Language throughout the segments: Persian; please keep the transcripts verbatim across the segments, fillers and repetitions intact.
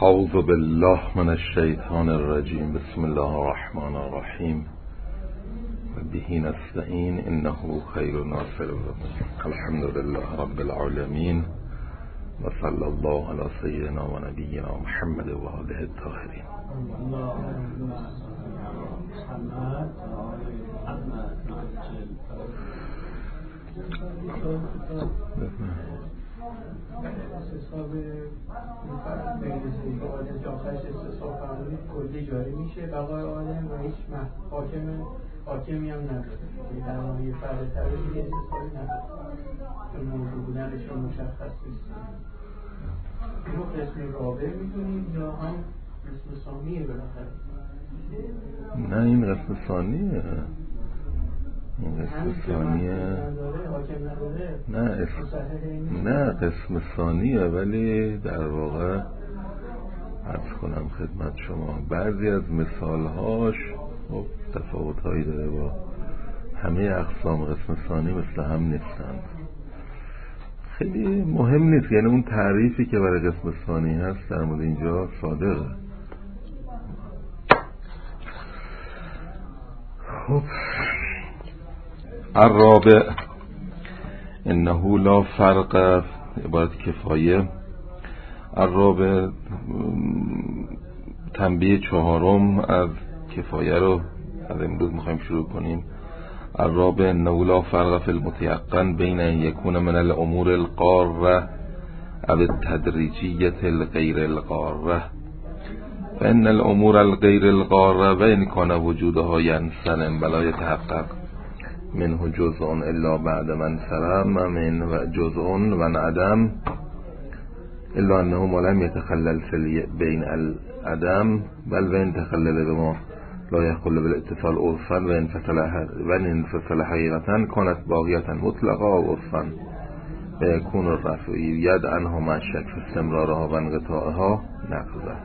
اعوذ بالله من الشیطان الرجیم. بسم الله الرحمن الرحیم و به نستعین انه خیر ناصر. الحمد لله رب العالمین و صلی الله علی سیدنا و نبینا محمد و آله الطاهرین. استصحاب بین سیگه آدم که آخرش استصحاب فرمونید کلی جاری میشه بقای آدم و هیچ حاکم حاکمی هم نداره در واقع یه فرد تره دیگه استصحابی نداره چون موضوع بودنشون مشخص نیست. اینو قسم رابع میدونید یا هم قسم ثانیه بالاخره؟ نه این قسم ثانیه. این قسم ثانیه نه اسم... نه قسم ثانیه، ولی در واقع عرض کنم خدمت شما بعضی از مثالهاش خب تفاوت‌هایی داره با همه اقسام قسم ثانی مثل هم نیستند. خیلی مهم نیست، یعنی اون تعریفی که برای قسم ثانی هست در مورد اینجا صادقه. خب الرابع انه لا فرق، عبارت کفایه. الرابع تنبیه چهارم از کفایه رو از امروز میخوایم شروع کنیم. الرابع انه لا فرق فی المتيقن بین ان یکون من الامور القاره او التدریجیه الغیر القاره. فان الامور الغیر القاره و ان کان وجودها ینسلم ولا يتحقق منه جزء الا بعد من سلم من و جزء و عدم الا انه ما لم يتخلل بین العدم بل و ان تخلل بما لا يخل بالاتصال عرفا و انفصل و انفصل حقیقتا كانت باقیتا مطلقا و عرفا و يكون الرفع ید عنها مع الشک في استمرارها و انقطاعها نقضا.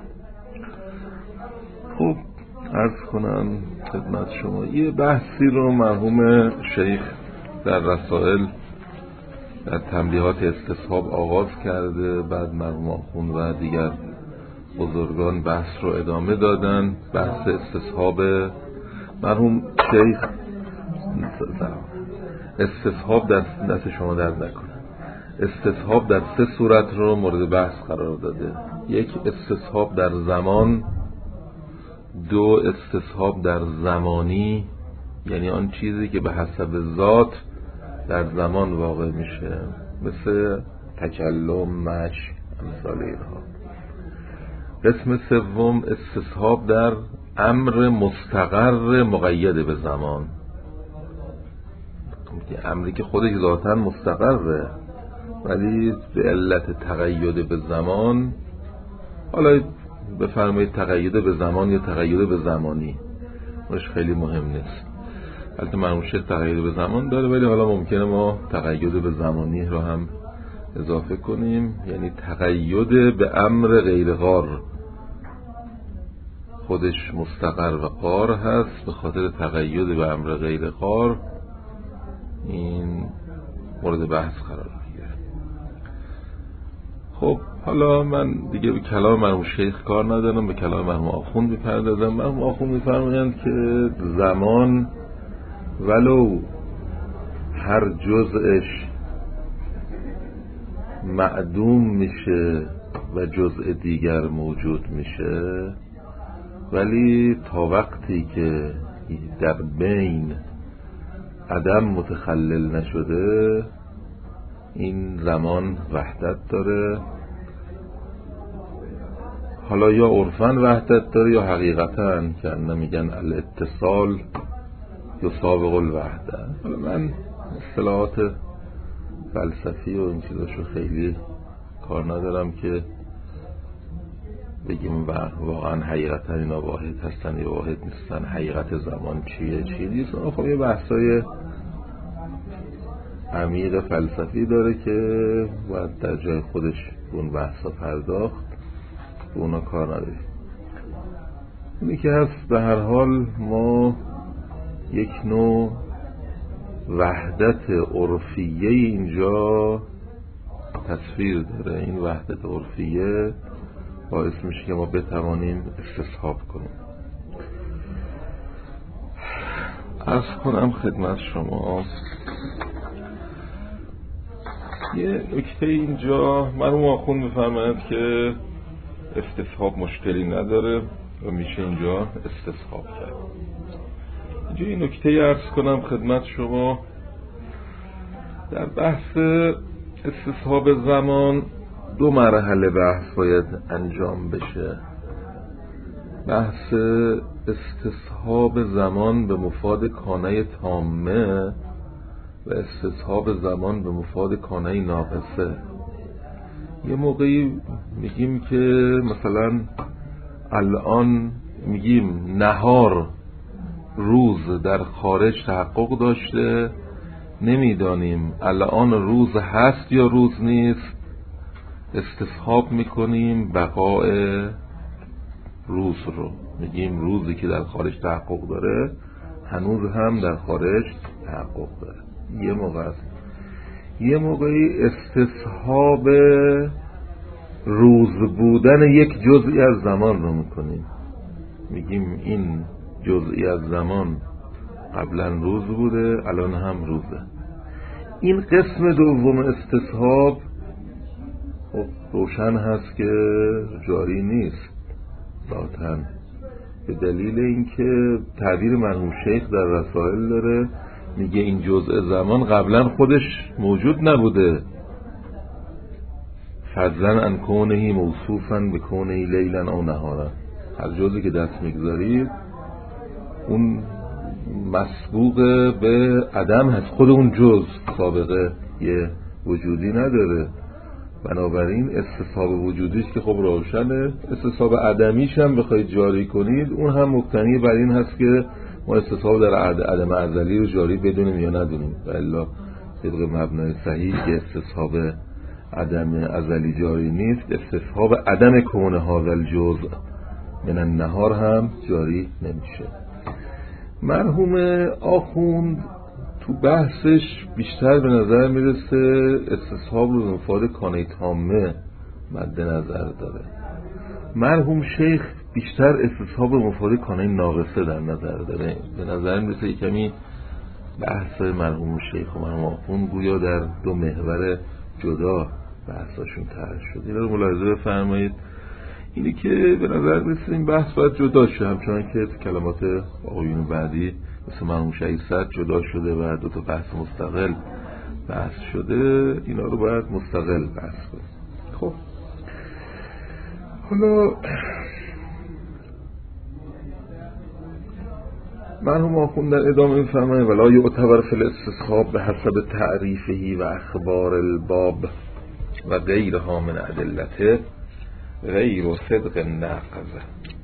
خب عرض کنم خدمت شما یه بحثی رو مرحوم شیخ در رسائل در تنبیهات استصحاب آغاز کرده، بعد مرحوم آخوند و دیگر بزرگان بحث رو ادامه دادن. بحث استصحاب مرحوم شیخ استصحاب در دست شما درد نکنه. استصحاب در سه صورت رو مورد بحث قرار داده. یک استصحاب در زمان، دو استصحاب در زمانی، یعنی آن چیزی که به حسب ذات در زمان واقع میشه مثل تکلم، مشی، امثال اینها. قسم سوم استصحاب در امر مستقر مقید به زمان، امری که خودش ذاتاً مستقره ولی به علت تقید به زمان، حالا بفرمایید تقید به زمان یا تقید به زمانی، اونش خیلی مهم نیست. البته مرحوم شیخ تقید به زمان داره ولی حالا ممکنه ما تقید به زمانی رو هم اضافه کنیم، یعنی تقید به امر غیر قار، خودش مستقر و قار هست، به خاطر تقید به امر غیر قار این مورد بحث قرار میگیره. خب حالا من دیگه به کلام مرحوم شیخ کار ندارم، به کلام مرحوم آخوند میپردازم. مرحوم آخوند میفرمایند که زمان ولو هر جزءش معدوم میشه و جزء دیگر موجود میشه، ولی تا وقتی که در بین عدم متخلل نشده این زمان وحدت داره. حالا یا عرفاً وحدت داره یا حقیقتاً که انه میگن الاتصال یسابق الوحده. حالا من اصطلاحات فلسفی و این چیزاشو خیلی کار ندارم که بگیم واقعاً حقیقتاً اینا واحد هستن یا واحد نیستن، حقیقت زمان چیه چیه نیست. خب یه بحثای عمیق فلسفی داره که باید در جای خودش اون بحثا پرداخت، به اونا کار نداریم. اینی که هست به هر حال ما یک نوع وحدت عرفیه اینجا تصویر داره. این وحدت عرفیه باعث میشه که ما بتوانیم استصحاب کنیم. عرض کنم خدمت شما یه نکته اینجا، مرحوم آخوند میفرماید که استصحاب مشکلی نداره و میشه اینجا استصحاب کرد. اینجا یه نکته عرض کنم خدمت شما، در بحث استصحاب زمان دو مرحله بحث باید انجام بشه. بحث استصحاب زمان به مفاد کانه تامه و استصحاب زمان به مفاد کانه ناقصه. یه موقعی میگیم که مثلا الان میگیم نهار روز در خارج تحقق داشته، نمیدانیم الان روز هست یا روز نیست، استصحاب میکنیم بقاء روز رو، میگیم روزی که در خارج تحقق داره هنوز هم در خارج تحقق داره. یه موقع است. یه موقعی استصحاب روز بودن یک جزئی از زمان رو میکنیم، میگیم این جزئی از زمان قبلا روز بوده الان هم روزه. این قسم دوم استصحاب خب روشن هست که جاری نیست ذاتاً، به دلیل اینکه تعبیر مرحوم شیخ در رسائل داره، میگه این جزء زمان قبلا خودش موجود نبوده، فضلا عن کونه موصوفا به کونه لیلا او نهارا. هر جزئی که دست میگذارید اون مسبوق به عدم هست، خود اون جزء سابقه یه وجودی نداره. بنابراین استصحاب وجودیش که خب روشنه، استصحاب عدمیش هم بخواید جاری کنید اون هم مبتنی بر این هست که ما استصحاب در عدم ازلی رو جاری بدونیم یا ندونیم، و الا طبق مبنای صحیح که استصحاب عدم ازلی جاری نیست، استصحاب عدم کون هذا الجزء من النهار هم جاری نمیشه. مرحوم آخوند تو بحثش بیشتر به نظر میرسه استصحاب رو به مفاد کانه تامه مد نظر داره. مرحوم شیخ بیشتر استصحاب به مفاد کانه ناقصه در نظر داره. به نظر میرسه کمی بحث مرحوم شیخ و مرحوم آخوند گویا در دو محور جدا بحثاشون طرح شد. این رو ملاحظه بفرمایید. اینی که به نظر میرسه این بحث باید جدا شه، همچنان که تو کلمات آقایون بعدی مثل مرحوم شهیدصدر جدا شده و دو تا بحث مستقل بحث شده، اینا رو باید مستقل بحث کنیم. خب حالا مرحوم آخوند در ادامه میفرمایند ولا یعتبر فی الاستصحاب به حسب تعریفه و اخبار الباب و غیرها من ادلته غیر و صدق نقض.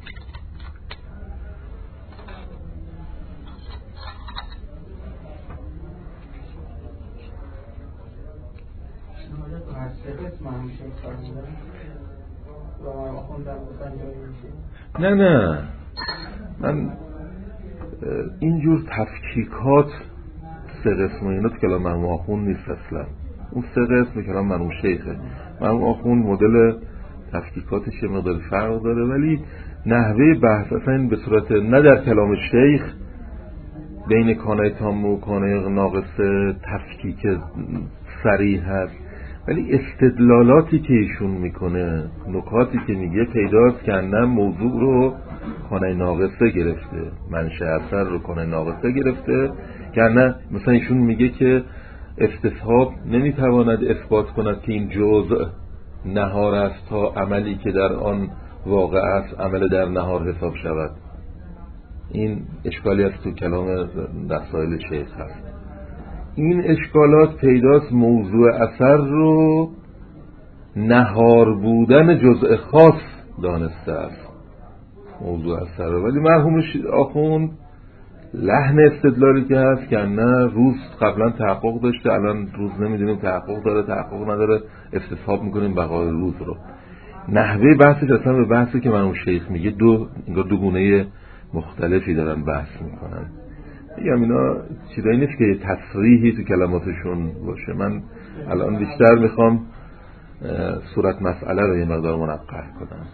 نه نه من اینجور تفکیکات سه قسم اینا تو کلام مرحوم آخوند نیست اصلا. اون سه قسم کلام مرحوم شیخه. مرحوم آخوند مدل تفکیکاتش یه مقدار فرق داره، ولی نحوه بحث اصلا به صورت نه در کلام شیخ بین کانه تام و کانه ناقصه تفکیک صریح هست، ولی استدلالاتی که ایشون میکنه، نکاتی که میگه پیداست که نه موضوع رو کانه ناقصه گرفته، منشأ اثر رو کانه ناقصه گرفته، که نه مثلا ایشون میگه که استصحاب نمیتواند اثبات کند که این جزء نهار است تا عملی که در آن واقع است عمل در نهار حساب شود. این اشکالی است تو کلام رسائل شیخ هست. این اشکالات پیداست موضوع اثر رو نهار بودن جزء خاص دانسته است موضوع اثر رو، ولی مرحوم آخوند لحن استدلالی که هست که نه روز قبلا تحقق داشته الان روز نمیدونیم تحقق داره تحقق نداره، استصحاب میکنیم بقای روز رو. نحوه بحثش اصلا به بحثی که مرحوم شیخ میگه دو دو گونه مختلفی دارن بحث میکنن. میگم اینا چیزایی نیست که تصریحی تو کلماتشون باشه. من الان بیشتر میخوام صورت مسئله رو یه مقدار منقح کنم.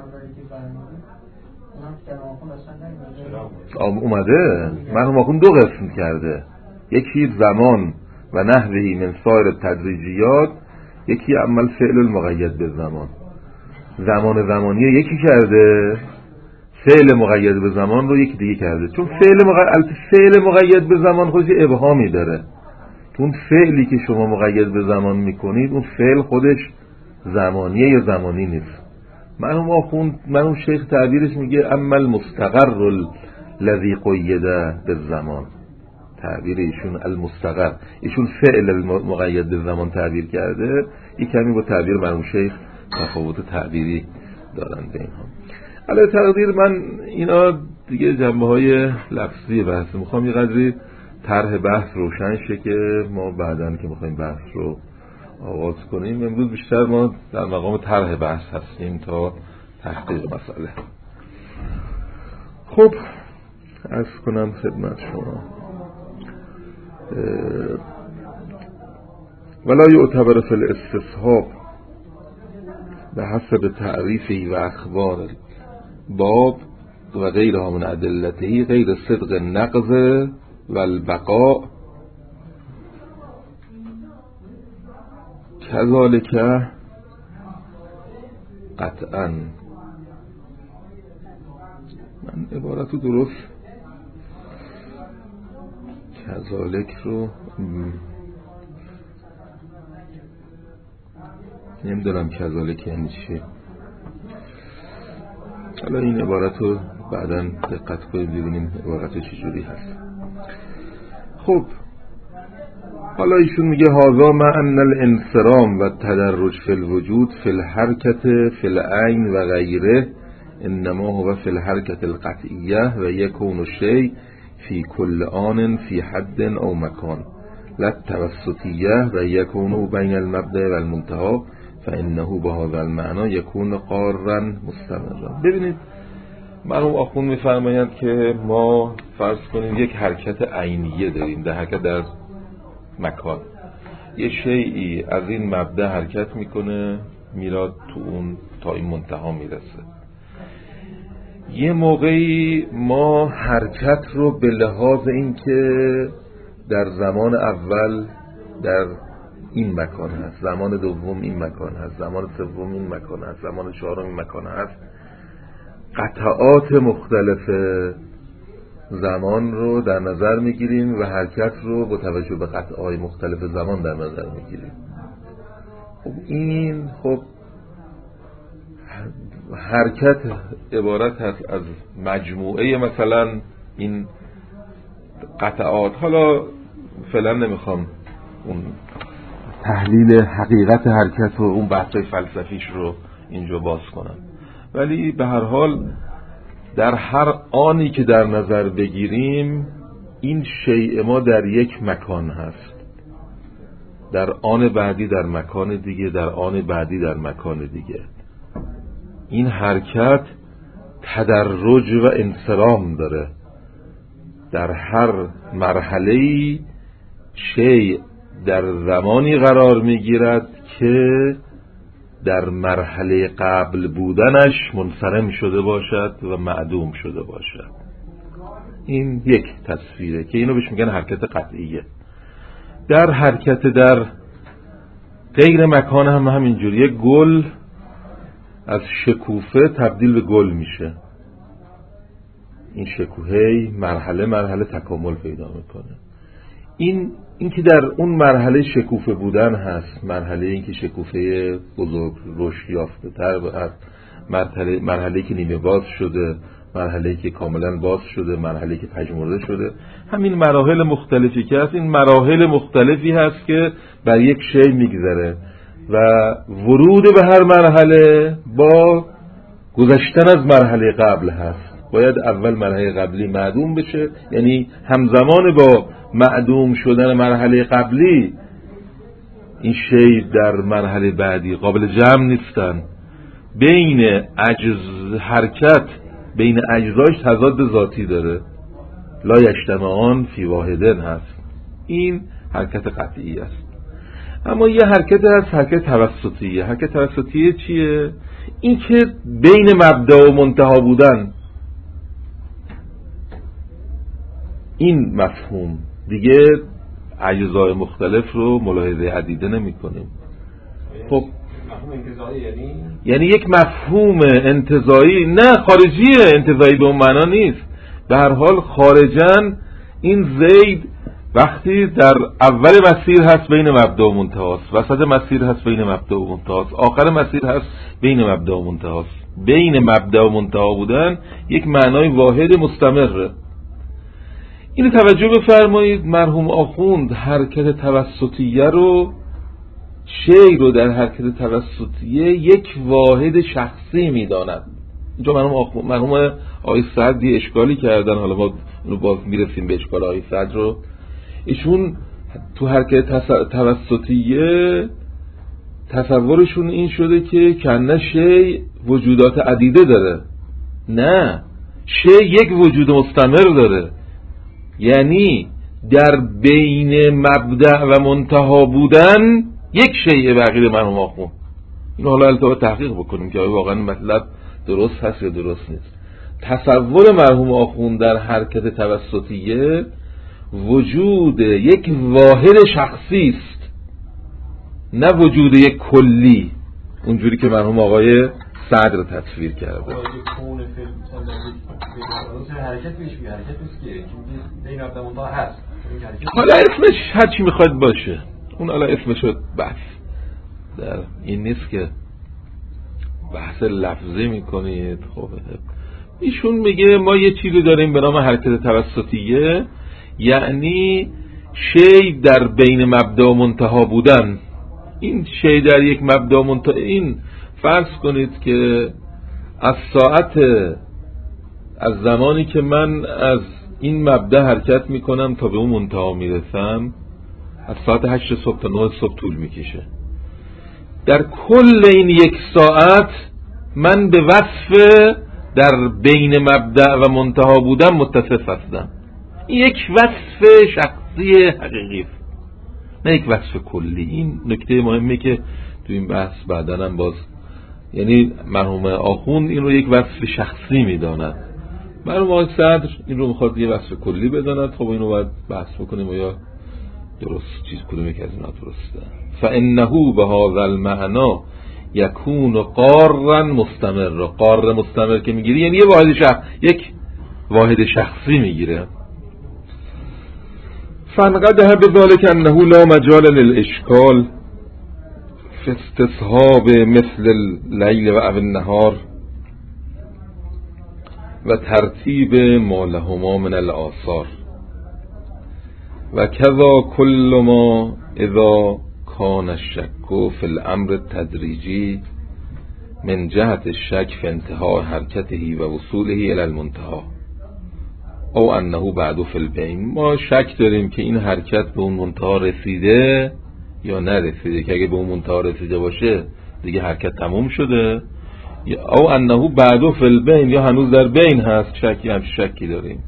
اومده مرحوم آخوند دو قسم کرده، یکی زمان و نحوهی من سایر تدریجیات، یکی عمل فعل المقید به زمان. زمان زمانی یکی کرده، فعل مقید به زمان رو یکی دیگه کرده. چون فعل مقید فعل مقید به زمان خودش ابهامی داره. اون فعلی که شما مقید به زمان میکنید اون فعل خودش زمانیه یا زمانی نیست. مرحوم آخوند مرحوم شیخ تعبیرش میگه اما المستقر الذی قید بالزمان، تعبیر ایشون المستقر، ایشون فعل مقید به زمان تعبیر کرده، یک کمی با تعبیر مرحوم شیخ تفاوت تعبیری دارن به اینها. علی تقدیر من اینا دیگه جنبه های لفظی بحث، میخوام یه قدری طرح بحث روشن شه که ما بعدن که میخوایم بحث رو آغاز کنیم، امروز بیشتر ما در مقام طرح بحث هستیم تا تحقیق مسئله. خب عرض کنم خدمت شما ولا یعتبر فی الاستصحاب به حسب تعریفی و اخبار باب و غیرها من ادلته غیر صدق النقض و البقاء کذالک قطعا. من عبارتو درست کذالک رو نمیدونم کذالک یعنی چی. حالا این عبارتو بعداً دقت کنید ببینیم عبارت چجوری هست. خب حالا ایشون میگه هذا مع ان الانصرام و تدرج فی الوجود فی الحرکت فی العین و غیره انما هو فی الحرکت القطعیه و یکون الشیء فی کل آن فی حد او مکان لا التوسطیه و یکون بین المبدأ و المنتهى فانه بهذا المعنى یکون قارا مستمرا. ببینید مرحوم آخوند میفرمایند که ما فرض کنیم یک حرکت عینیه داریم، در حرکت در مکان، یه شیئی از این مبدأ حرکت میکنه میراد تو اون تا این منتها میرسه. یه موقعی ما حرکت رو به لحاظ این که در زمان اول در این مکان هست، زمان دوم این مکان هست، زمان سوم این مکان هست، زمان چهارم این مکان هست، قطعات مختلف زمان رو در نظر میگیریم و حرکت رو با توجه به قطعات مختلف زمان در نظر میگیریم. خب این خب حرکت عبارت هست از مجموعه مثلا این قطعات. حالا فعلا نمیخوام اون تحلیل حقیقت حرکت و اون بحث فلسفیش رو اینجا باز کنم، ولی به هر حال در هر آنی که در نظر بگیریم این شیء ما در یک مکان هست، در آن بعدی در مکان دیگه، در آن بعدی در مکان دیگه. این حرکت تدرج و انصرام داره، در هر مرحله‌ای شیء در زمانی قرار میگیرد که در مرحله قبل بودنش منصرم شده باشد و معدوم شده باشد. این یک تصویره که اینو بهش میگن حرکت قطعیه. در حرکت در غیر مکان هم همینجوریه. گل از شکوفه تبدیل به گل میشه، این شکوفه مرحله مرحله تکامل پیدا میکنه. این این که در اون مرحله شکوفه بودن هست، مرحله این که شکوفه بزرگ رشد یافته تر هست، مرحله مرحله که نیمه باز شده، مرحله که کاملا باز شده، مرحله که پژمرده شده. همین مراحل مختلفی که هست، این مراحل مختلفی هست که بر یک شی میگذره و ورود به هر مرحله با گذشتن از مرحله قبل هست. باید اول مرحله قبلی معدوم بشه، یعنی همزمان با معدوم شدن مرحله قبلی این شی در مرحله بعدی قابل جمع نیستن. بین اجز حرکت بین اجزاش تضاد ذاتی داره، لا یجتمعان فی واحدن هست. این حرکت قطعی است. اما یه حرکت هست، حرکت توسطیه. حرکت توسطیه چیه؟ این که بین مبدا و منتها بودن. این مفهوم دیگه اجزای مختلف رو ملاحظه عدیده نمی کنیم. خب مفهوم انتزاعی یعنی یعنی یک مفهوم انتزاعی، نه خارجیه، انتزاعی به اون معنا نیست. به هر حال خارجاً این زید وقتی در اول مسیر هست بین مبدا و منتهاست، وسط مسیر هست بین مبدا و منتهاست، آخر مسیر هست بین مبدا و منتهاست. بین مبدا و منتها بودن یک معنای واحد مستمره. اینو توجه بفرمایید. مرحوم آخوند حرکت توسطیه رو، شی رو در حرکت توسطیه یک واحد شخصی میداند. اینجا مرحوم آخوند، مرحوم آقای سعد یه اشکالی کردن، حالا ما اونو باز میرسیم به اشکال آقای سعد رو. ایشون تو حرکت توسطیه تصورشون این شده که کنه شی وجودات عدیده داره. نه، شی یک وجود مستمر داره. یعنی در بین مبدأ و منتها بودن یک شیء بقیه مرحوم آخوند. اینو حالا البته تحقیق بکنیم که واقعا مطلب درست هست یا درست نیست. تصور مرحوم آخوند در حرکت توسطیه وجود یک واحد شخصی است، نه وجود یک کلی اونجوری که مرحوم آقای صدر تصویر کرده. حرکت میشه، حرکت نیست که بین مبدا و منتها هست. حالا اسمش هر چی میخواد باشه، اون حالا اسمش رو بحث در این نیست که بحث لفظی میکنید. خب ایشون میگه ما یه چیزی داریم به نام حرکت توسطیه، یعنی شی در بین مبدا و منتها بودن. این شی در یک مبدا و منتها، این فرض کنید که از ساعت از زمانی که من از این مبدا حرکت میکنم تا به اون منتها میرسم از ساعت هشت صبح تا نه صبح طول میکشه. در کل این یک ساعت من به وصف در بین مبدا و منتها بودن متصف هستم. این یک وصف شخصی حقیقی، نه یک وصف کلی. این نکته مهمه که تو این بحث بعداً هم باز، یعنی مرحوم آخوند این رو یک وصف شخصی میداند، مرحوم آقای صدر این رو میخواد یه وصف کلی بداند. خب اینو باید بحث بکنیم و یا درست چیز کدومی که از اینا درسته. فانه به هذا المعنى یکون قارا مستمر. قار مستمر که میگیری یعنی یه واحد شخص، یک واحد شخصی میگیره. فانقده بذلك انه لا مجال للاشکال في استصحاب مثل اللیل و او النهار و ترتیب ما لهما من الآثار و کذا کل ما اذا کان الشک فی الامر التدریجی من جهت الشک فی انتهاء حرکته و وصوله الى المنتهى او انه بعد فی البین. ما شک داریم که این حرکت به اون منتها رسیده یا نرسیده، که اگه به اون منتها رسیده باشه دیگه حرکت تموم شده، او انه بعد فی البین، یا هنوز در بین هست. شکی هم شکی داریم.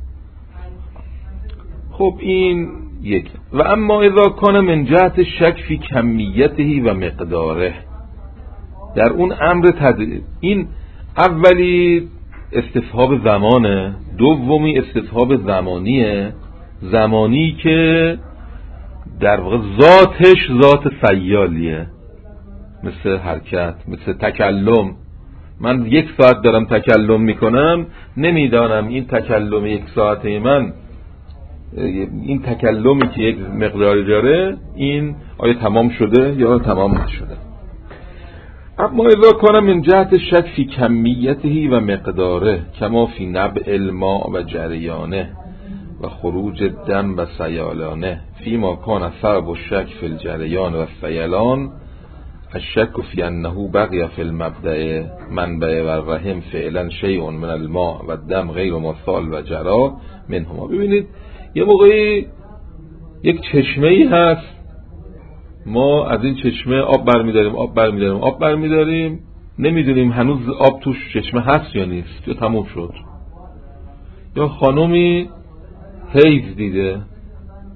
خب این یک. و اما اذا کان من جهت شک فی کمیته و مقداره، در اون امر تدریج، این اولی استصحاب زمانه، دومی استصحاب زمانیه. زمانی که در واقع ذاتش ذات سیالیه، مثل حرکت، مثل تکلم. من یک ساعت دارم تکلم میکنم، نمیدانم این تکلم یک ساعته من، این تکلمی که یک مقداری داره، این آیا تمام شده یا تمام نشده. اما اذا کان من جهت شک فی کمیته و مقداره کما فی نبع الماء و جریانه و خروج الدم و سیالانه فیما کان سبب الشک فی الجریان و السیلان الشک فی انه بقی فی المبدأ منبع و الرحم فعلا شیء من الماء و الدم غیر مسال و جرا منهما. ببینید یه موقعی یک چشمه‌ای هست، ما از این چشمه آب برمیداریم آب برمیداریم آب برمیداریم نمیدونیم هنوز آب توش چشمه هست یا نیست، یا تموم شد. یا خانومی حیض دیده،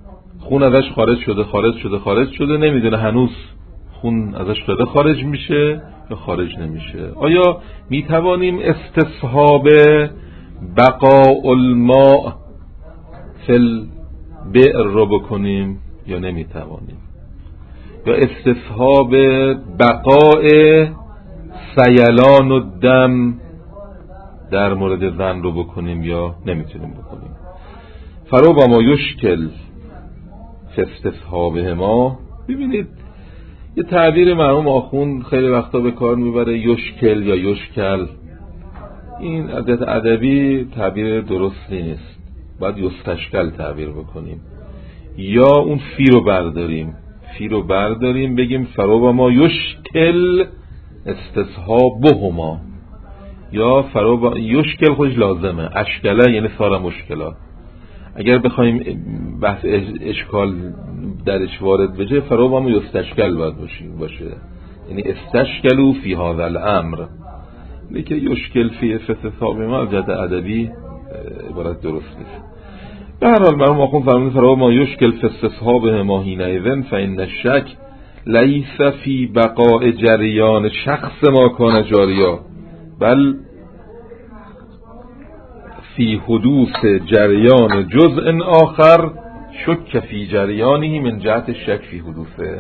خون ازش خارج شده خارج شده خارج شده نمیدونه هنوز خون ازش داده خارج میشه یا خارج نمیشه. آیا میتوانیم استصحاب بقاء الماء فی البئر رو بکنیم یا نمیتوانیم؟ یا استصحاب بقاء سیلان و دم در مورد زن رو بکنیم یا نمیتونیم بکنیم؟ فربما یشکل فی استصحابه ما. ببینید یه تعبیر مرحوم آخوند خیلی وقتا به کار میبره، یشکل یا یشکل. این عادت ادبی تعبیر درستی نیست، باید یستشکل تعبیر بکنیم. یا اون فی رو برداریم فی رو برداریم بگیم فربما یشکل استصحابهما، یا فربما یشکل خودش لازمه، اشکله یعنی سارا مشکلات. اگر بخوایم بحث اشکال درش وارد بشه فربما یستشکل باید باشه، یعنی استشکلوا فی هذا الامر. لیکن یشکل فی استصحاب ما از جهت ادبی عبارت درست نیست. به هر حال مرحوم آخوند فرمودند فربما یشکل فی استصحابه ما حینئذ فإن الشک لیس فی بقاء جریان شخص ما کان جاریا بل فی حدوث جریان جزء آخر شک فی جریانه من جهت شک فی حدوثه.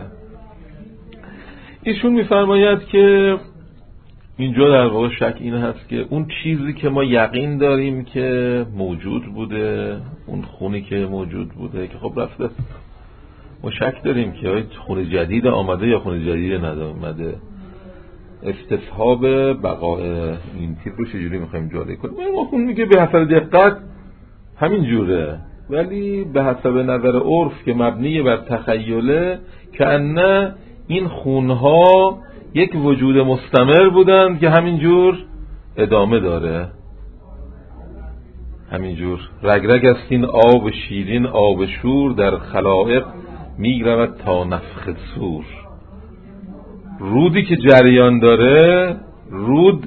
ایشون میفرماید که اینجا در واقع شک این هست که اون چیزی که ما یقین داریم که موجود بوده، اون خونی که موجود بوده که خب رفته، ما شک داریم که آیا خون جدید آمده یا خون جدید ندامده. استصحاب بقاء این تیپ رو چجوری میخوایم جاری کنیم؟ ما خون میگه به حسب دقت همین جوره، ولی به حسب نظر عرف که مبنی بر تخیله که انه این خونها یک وجود مستمر بودند که همینجور ادامه داره، همینجور رگرگ است این آب شیرین آب شور در خلائق میگرود تا نفخ صور. رودی که جریان داره، رود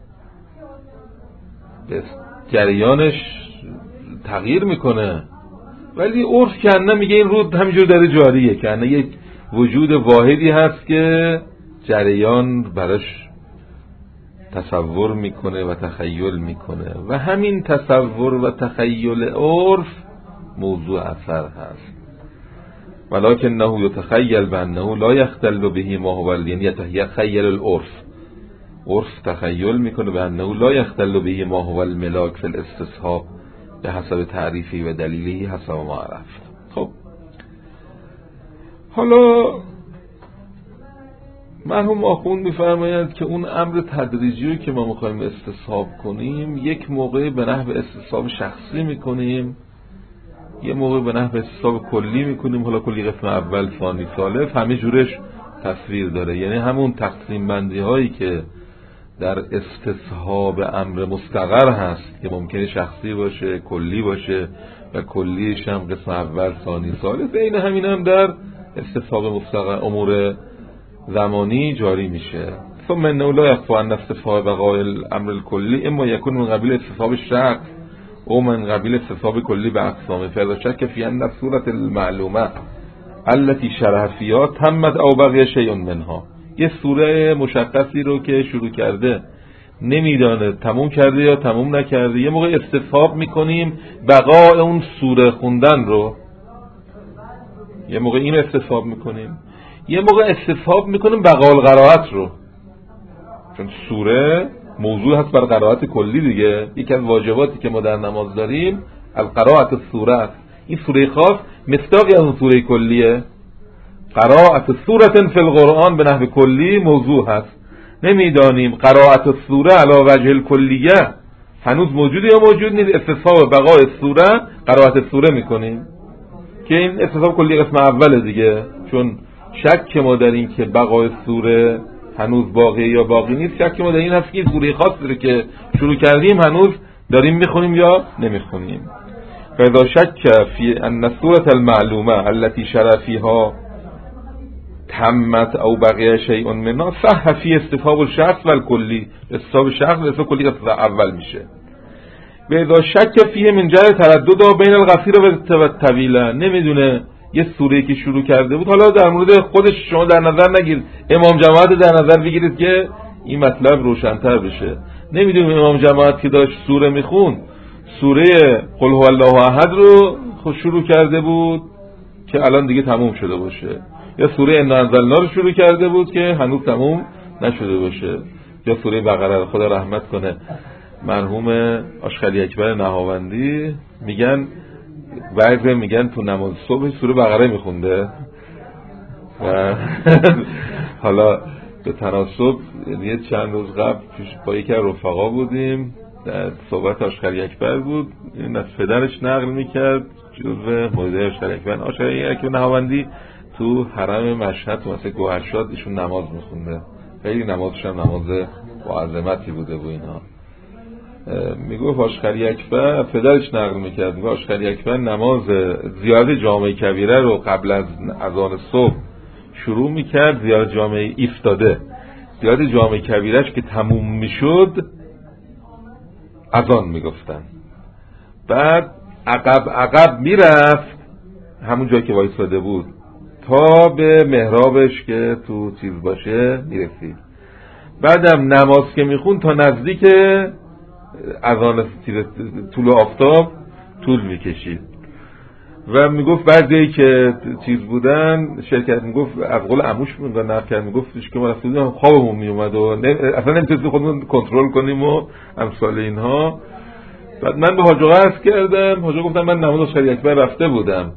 جریانش تغییر میکنه، ولی عرف کنه میگه این رود همینجور داره جاریه، کنه یک وجود واحدی هست که جریان براش تصور میکنه و تخیل میکنه و همین تصور و تخیل عرف موضوع اثر هست. ولکنه یتخیل بانه لا یختل به ما هو، یعنی یتخیل العرف، عرف تخیل میکنه بانه لا یختل به ما هو الملاک فی الاستصحاب به حسب تعریفی و دلیلی حسب ما عرفت. خب حالا مرحوم آخوند میفرمایند که اون امر تدریجی که ما میخوایم استصحاب کنیم یک موقع به نحو استصحاب شخصی میکنیم، یه موقع به نحو استصحاب کلی میکنیم. حالا کلی قسم اول ثانی ثالث همه جورش تصویر داره، یعنی همون تقسیم بندی هایی که در استصحاب امر مستقر هست که ممکنه شخصی باشه کلی باشه و کلیش هم قسم اول ثانی ثالث، این همین هم در استصحاب مستقر امور زمانی جاری میشه. ثم انه لا يخفى ان استصحاب بقاء الامر الكلي اما يكون من قبيل استصحاب الشخص او من قبيل استصحاب كلي باقسامه فلا شك في ان الصورة المعلومة التي شرح فيها تمت او بقي شيء منها. یه سوره مشخصی رو که شروع کرده نمیدانه تموم کرده یا تموم نکرده، یه موقع استصحاب میکنیم بقاء اون سوره خوندن رو، یه موقع این استصحاب میکنیم، یه موقع استصحاب میکنیم بقاء القرائت رو، چون سوره موضوع هست بر قرائت کلی دیگه. یکی از واجباتی که ما در نماز داریم القرائت السوره است. این سوره خاص مصداقی از اون سوره کلیه. قرائت سوره فی القرآن به نحو کلی موضوع هست، نمیدانیم قرائت السوره علی وجه الکلیه هنوز موجوده یا موجود نیست، استصحاب بقاء سوره قرائت سوره میکنیم که این استصحاب کلی قسم اوله دیگه، چون شک ما در این که بقای سوره هنوز باقی یا باقی نیست، شک ما در این هست که این سوره خاصی رو که شروع کردیم هنوز داریم میخونیم یا نمیخونیم. فاذا شک فی ان السوره المعلومه التي شرع فيها تمت او بقي شيء منها صح فی استصحاب الشخص و الکلی، استصحاب شخص و استصحاب کلی قسم اول میشه. و اذا شک فیه من جهت تردد بین القصیر و الطویل، نمیدونه یه سوره که شروع کرده بود، حالا در مورد خودش شما در نظر نگیرید، امام جماعت در نظر بگیرید که این مطلب روشن‌تر بشه. نمیدونیم امام جماعت که داشت سوره میخوند سوره قل هو الله احد رو خود شروع کرده بود که الان دیگه تموم شده باشه، یا سوره انا انزلنا رو شروع کرده بود که هنوز تموم نشده باشه، یا سوره بقره رو خدا رحمت کنه مرحوم آشخلی اکبر نهاوندی میگن بعضی میگن تو نماز صبح سوره بقره میخونده و حالا به تناسب یه چند روز قبل با یکی از رفقا بودیم، در صحبت آشخلی اکبر بود، این از پدرش نقل میکرد جزو موزه آشخلی اکبر. آشخلی اکبر نهاوندی تو حرم مشهد تو مثل گوهرشاد ایشون نماز میخونده، خیلی نمازش هم نماز با عظمتی بوده و اینا. میگفت آشخلی اکبر پدرش نقل میکرد، میگفت آشخلی اکبر نماز زیارت جامعه کبیره رو قبل از اذان صبح شروع میکرد، زیارت جامعه ایستاده، زیارت جامعه کبیرش که تموم میشد اذان میگفتن، بعد عقب عقب میرفت همون جایی که وایساده بود تا به محرابش که تو چیز باشه میرسید، بعدم نماز که میخون تا نزدیک اذان طول آفتاب طول میکشید. و میگفت بعضی که چیز بودن شرکت، میگفت از قول عموش میگفت نقل کرد، میگفتش که ما رفتیم خوابمون میومد و اصلا نمیتونستیم خودمون کنترل کنیم و امثال اینها. بعد من به حاج آقا عرض کردم، حاج آقا گفتم من نماز آشخلی اکبر رفته بودم،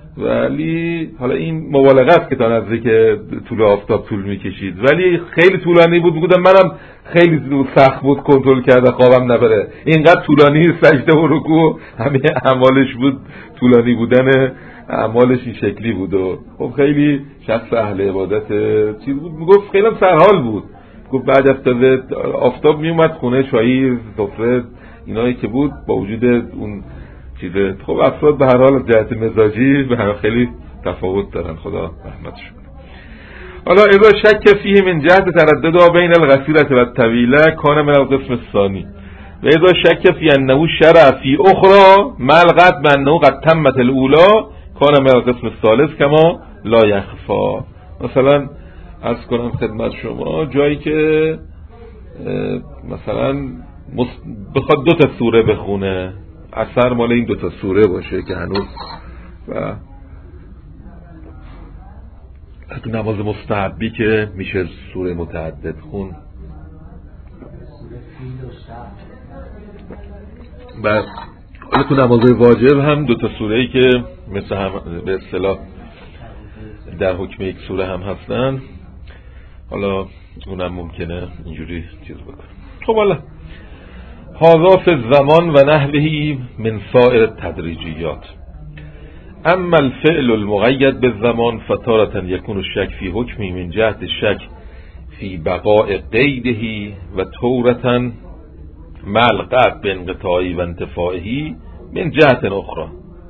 ولی حالا این مبالغه است که تا نزدیک طول آفتاب طول میکشید، ولی خیلی طولانی بود. بودم منم خیلی سخت بود کنترل کرده خوابم نبره، اینقدر طولانی سجده و رکوع همه اعمالش بود، طولانی بودن اعمالش این شکلی بود و خب خیلی شخص اهل عبادت چیز بود. میگفت خیلی سرحال بود، گفت بعد از آفتاب میومد خونه چایی سفره اینایی که بود با وجود اون چیزه. خب افراد به هر حال جهت مزاجی به هر خیلی تفاوت دارن، خدا رحمتش کنه. حالا اذا شک فیه من جهت تردد بین القصیرة و الطویلة کان من القسم الثانی و اذا شک فی انه شرع فی اخرى ملغت بانه قد تمت الاولى کان من القسم الثالث کما لا یخفا. مثلا عرض کنم خدمت شما جایی که مثلا بخواد دو تا سوره بخونه، اثر مال این دوتا سوره باشه که هنوز و تو نماز مستحبی که میشه سوره متعدد خون، و تو نماز واجب هم دوتا سوره ای که مثل هم به اصطلاح در حکم یک سوره هم هستن، حالا اونم ممکنه اینجوری چیز بکنه. خب حالا هذا فی الزمان و نحوه من سائر التدریجیات. اما الفعل المقید بالزمان فتارة یکون الشک فی حکمی من جهت الشک فی بقاء قیده و تورة مع القطع بانقطاعی و انتفاعی من جهت اخرى.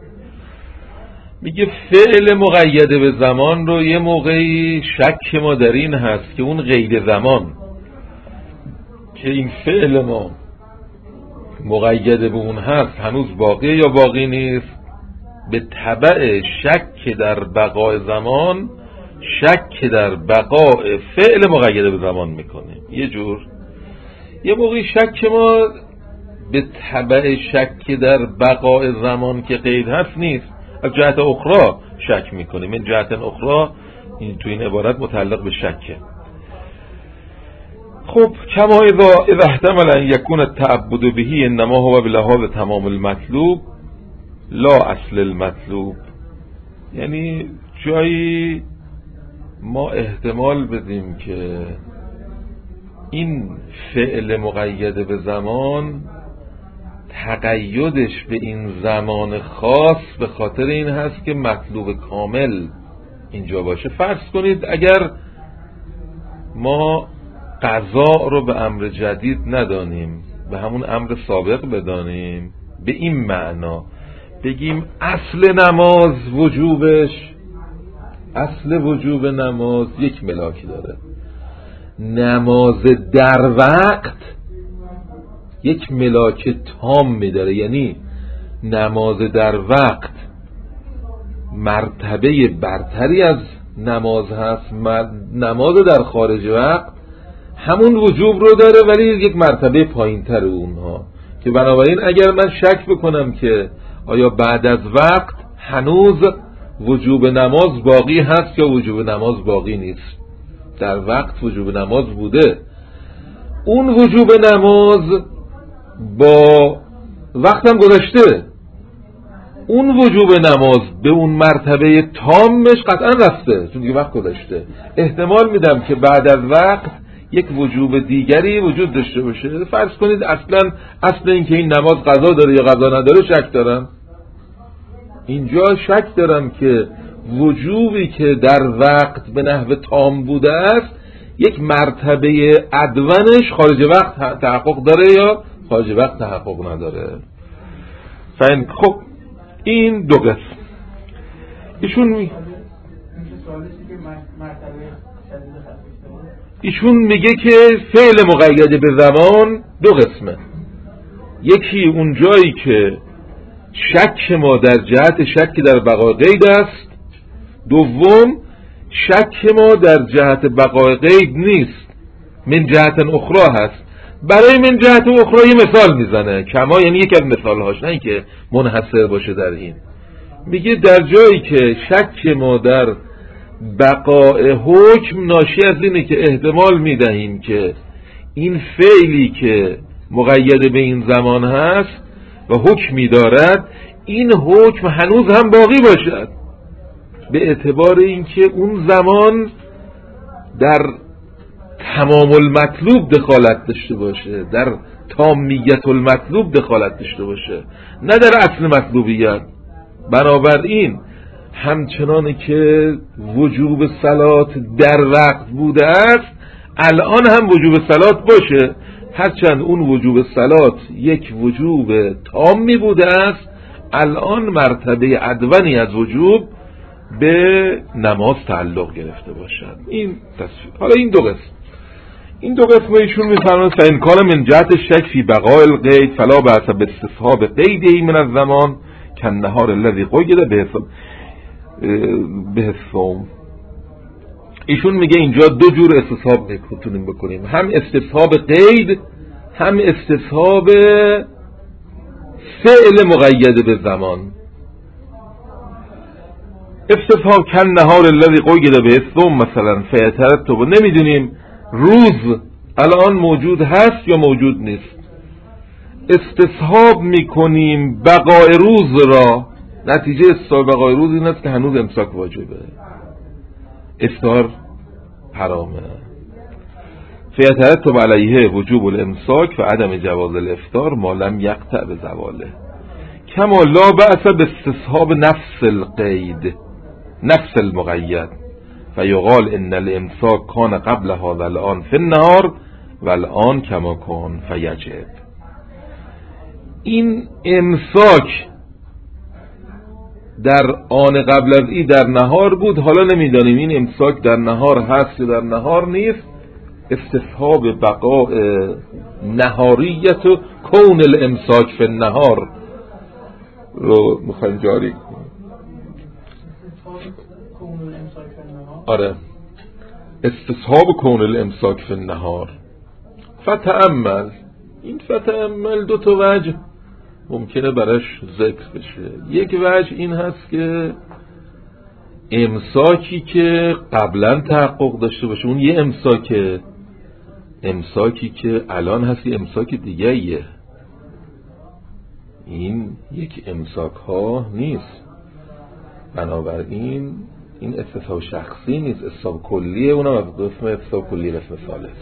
میگه فعل مقید به زمان رو یه موقعی شک ما در این هست که اون قید زمان که این فعل ما مقید به اون هست هنوز باقی یا باقی نیست، به تبع شک در بقای زمان شک در بقای فعل مقید به زمان میکنه. یه جور یه موقعی شک ما به تبع شک در بقای زمان که قید هست نیست، از جهت اخرى شک میکنیم، من جهت اخرى این تو این عبارت متعلق به شکه. خب کما اذا اذا احتمل ان يكون التعبد به انما هو بلحاظ تمام المطلوب لا اصل المطلوب، یعنی جایی ما احتمال بدیم که این فعل مقید به زمان تقیدش به این زمان خاص به خاطر این هست که مطلوب کامل اینجا باشه. فرض کنید اگر ما قضا رو به امر جدید ندانیم، به همون امر سابق بدانیم، به این معنا بگیم اصل نماز وجوبش، اصل وجوب نماز یک ملاکی داره، نماز در وقت یک ملاک تام می داره، یعنی نماز در وقت مرتبه برتری از نماز هست. نماز در خارج وقت همون وجوب رو داره ولی یک مرتبه پایین تر اونها، که بنابراین اگر من شک بکنم که آیا بعد از وقت هنوز وجوب نماز باقی هست یا وجوب نماز باقی نیست، در وقت وجوب نماز بوده، اون وجوب نماز با وقتم گذشته، اون وجوب نماز به اون مرتبه تامش قطعا رفته چون دیگه وقت گذشته. احتمال میدم که بعد از وقت یک وجوب دیگری وجود داشته باشه. فرض کنید اصلا اصل این که این نماز قضا داره یا قضا نداره شک دارم، اینجا شک دارم که وجوبی که در وقت به نحو تام بوده است یک مرتبه ادونش خارج وقت تحقق داره یا خارج وقت تحقق نداره. فین خب این دو قسم. ایشون می... ایشون میگه که فعل مقید به زمان دو قسمه. یکی اون جایی که شک ما در جهت شک در بقای قید است، دوم شک ما در جهت بقای قید نیست، من جهت اخرى هست. برای من جهت اخرى یه مثال میزنه، کما یعنی یکی از مثالهاش، نه اینکه منحصر باشه در این. میگه در جایی که شک ما در بقای حکم ناشی از اینه که احتمال میدهیم که این فعلی که مقید به این زمان هست و حکمی دارد، این حکم هنوز هم باقی باشد، به اعتبار اینکه اون زمان در تمام المطلوب دخالت داشته باشه، در تامیت المطلوب دخالت داشته باشه، نه در اصل مطلوبیت. بنابراین همچنان که وجوب صلات در وقت بوده است الان هم وجوب صلات باشه، هرچند اون وجوب صلات یک وجوب تامی بوده است، الان مرتبه ادونی از وجوب به نماز تعلق گرفته باشد. این تصویر. حالا این دو قسم این دو قسم ایشون میفرمایند فإن کان من جهت الشک فی بقاء القید فلا بأس باستصحاب قیده من الزمان کالنهار الذی قید به به الصوم. ایشون میگه اینجا دو جور استصحاب میتونیم بکنیم، هم استصحاب قید هم استصحاب فعل مقید به زمان. استصحاب کالنهار الذی قید به الصوم مثلا فیترتب، نمیدونیم روز الان موجود هست یا موجود نیست، استصحاب میکنیم بقای روز را، نتیجه استصحاب بقای روز این است که هنوز امساک واجبه، افطار حرامه. فیترتب علیه وجوب الامساک و عدم جواز الافطار ما لم یقطع به زواله، کما لا بأس باستصحاب نفس القید نفس المقید فیقال ان الامساک کان قبل هذا الان فی النهار و الان کما کان فیجب. این امساک در آن قبل از این در نهار بود، حالا نمیدانیم این امساک در نهار هست یا در نهار نیست. استصحاب بقاء نهاریت و کون الامساک فی النهار رو میخوایم جاری کنیم. آره، استصحاب کون الامساک فی النهار. فتأمل، این فتأمل دو تا وجه ممکنه براش ذکر بشه. یک وجه این هست که امساکی که قبلا تحقق داشته باشه، اون یه امساکه، امساکی که الان هست یه امساک دیگه ایه. این یک امساک ها نیست، بنابراین این استصحاب شخصی نیست، استصحاب کلیه، اونم از قسم استصحاب کلیه قسم ثالث.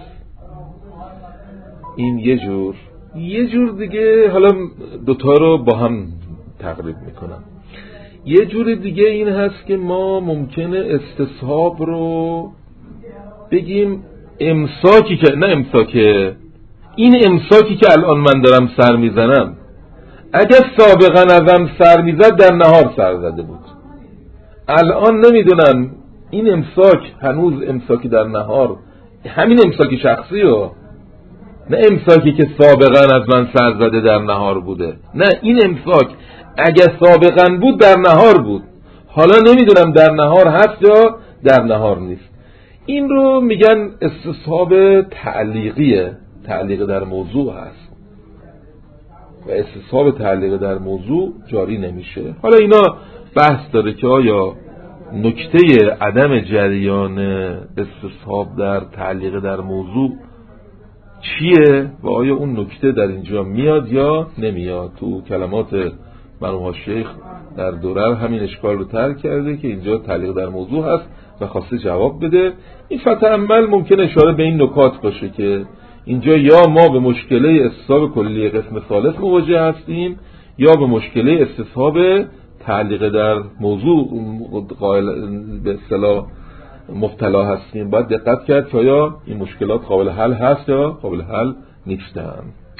این یه جور. یه جور دیگه، حالا دوتا رو با هم تقریب میکنم. یه جور دیگه این هست که ما ممکنه استصحاب رو بگیم امساکی که نه امساکه، این امساکی که الان من دارم سر میزنم اگر سابقا ازم سر میزد در نهار سر زده بود، الان نمیدونم این امساک هنوز امساکی در نهار، همین امساکی شخصی و نه امساکی که سابقا از من سر زده در نهار بوده، نه این امساک اگر سابقا بود در نهار بود، حالا نمیدونم در نهار هست یا در نهار نیست. این رو میگن استصحاب تعلیقیه، تعلیق در موضوع هست و استصحاب تعلیق در موضوع جاری نمیشه. حالا اینا بحث داره که آیا نکته عدم جریان استصحاب در تعلیق در موضوع چیه و آیا اون نکته در اینجا میاد یا نمیاد. تو کلمات مرحوم شیخ در دوره همین اشکال رو ترک کرده که اینجا تعلیق در موضوع هست و خواسته جواب بده. این فتأمل ممکن اشاره به این نکات باشه که اینجا یا ما به مشکله استصحاب کلی قسم ثالث مواجه هستیم یا به مشکله استصحاب تعلیق در موضوع قائل به اصطلاح مبتلا هستیم. باید دقت کرد که آیا این مشکلات قابل حل هست یا قابل حل نیستن.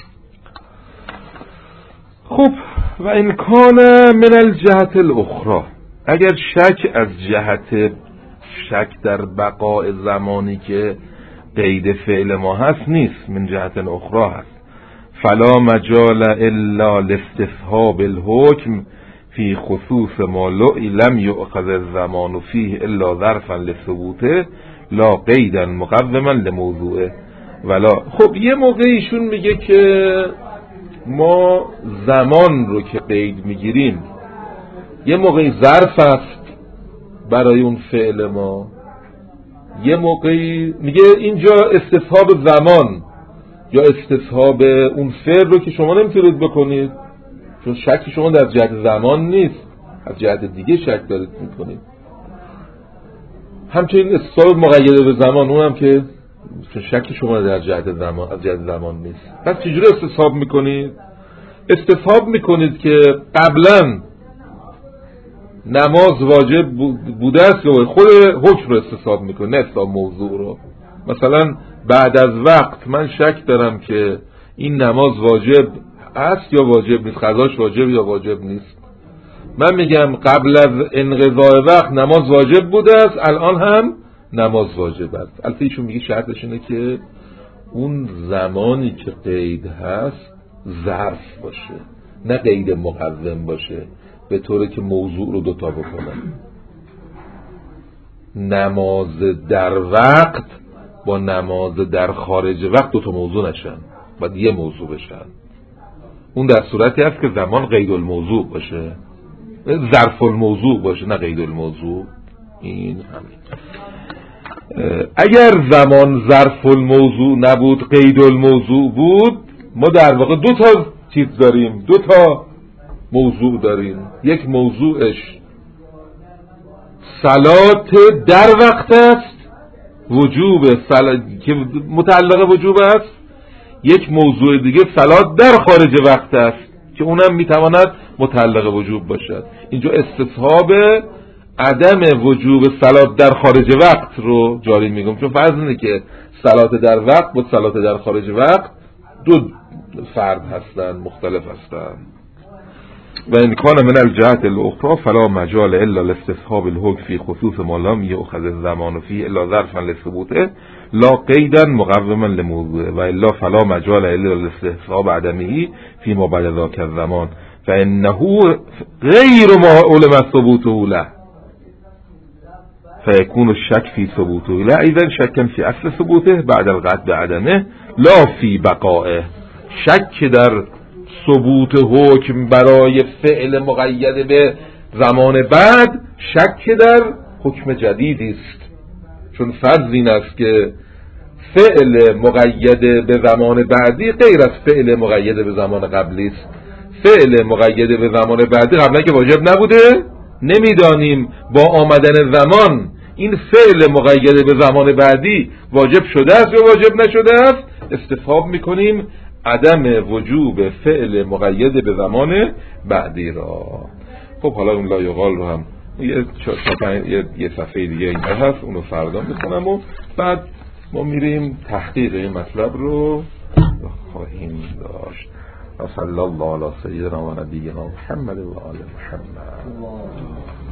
خب و این کان من الجهت الاخرى، اگر شک از جهت شک در بقاء زمانی که قید فعل ما هست نیست، من جهت اخرى هست، فلا مجال الا لاستصحاب الحکم فی خصوص ما لم یؤخذ الزمان فیه الا ظرفا لثبوته لا قیدا مقوما لموضوعه ولا. خب یه موقع ایشون میگه که ما زمان رو که قید میگیریم یه موقعی ظرف است برای اون فعل ما، یه موقعی میگه اینجا استصحاب زمان یا استصحاب اون فعل رو که شما نمیتونید بکنید چون شک شما در جهت زمان نیست، از جهت دیگه شک دارید میکنید. همچنین استصحاب مقیده به زمان، اونم که چون شک شما در جهت زمان از جهت زمان نیست. پس چجوری استصحاب میکنید؟ استصحاب میکنید که قبلا نماز واجب بوده است یا خود حکم رو استصحاب میکنید، نه استصحاب موضوع رو. مثلا بعد از وقت من شک دارم که این نماز واجب است یا واجب نیست، قضاش واجب یا واجب نیست. من میگم قبل از انقضاء وقت نماز واجب بوده است، الان هم نماز واجب است. البته ایشون میگه شرطش اینه که اون زمانی که قید هست ظرف باشه، نه قید مقوم باشه به طوری که موضوع رو دوتا بکنه. نماز در وقت با نماز در خارج وقت دوتا موضوع نشن، باید یه موضوع بشن. اون در صورتی هست که زمان قید الموضوع باشه، ظرف الموضوع باشه، نه قید الموضوع. این همین. اگر زمان ظرف الموضوع نبود قید الموضوع بود، ما در واقع دو تا چیز داریم، دو تا موضوع داریم. یک موضوعش صلات در وقت است، وجوب صلات که متعلق وجوب است. یک موضوع دیگه صلات در خارج وقت است که اونم میتواند متعلق وجوب باشد. اینجا استصحاب عدم وجوب صلات در خارج وقت رو جاری میگم، چون فرض اینه که صلات در وقت با صلات در خارج وقت دو فرد هستن، مختلف هستن. و ان کان من الجهت الاخرى فلا مجال الا لاستصحاب الحکم فی خصوص ما لم یؤخذ الزمان فیه الا ظرفا لثبوته لا قیدا مقوما لموضوعه و الا فلا مجال الا لاستصحاب عدمه فی ما بعد ذاک الزمان فانه غیر ما علم ثبوته له فيكون الشك في ثبوته لا اذا شكا في اصل ثبوته بعد القطع بعدمه لا في بقائه. شک در ثبوت حکم برای فعل مقید به زمان بعد شک در حکم جدیدی است، چون فرض این است که فعل مقید به زمان بعدی غیر از فعل مقید به زمان قبلی است. فعل مقید به زمان بعدی قبلا که واجب نبوده، نمیدانیم با آمدن زمان این فعل مقید به زمان بعدی واجب شده است یا واجب نشده است. استفهام میکنیم عدم وجوب فعل مقید به زمان بعدی را. خب حالا اون لا یقال رو هم یه, یه, یه صفحه دیگه این هست، اونو فردا میکنم و بعد ما میریم تحقیق این مطلب رو خواهیم داشت. صلی الله علی سیدنا و نبینا محمد و آل محمد.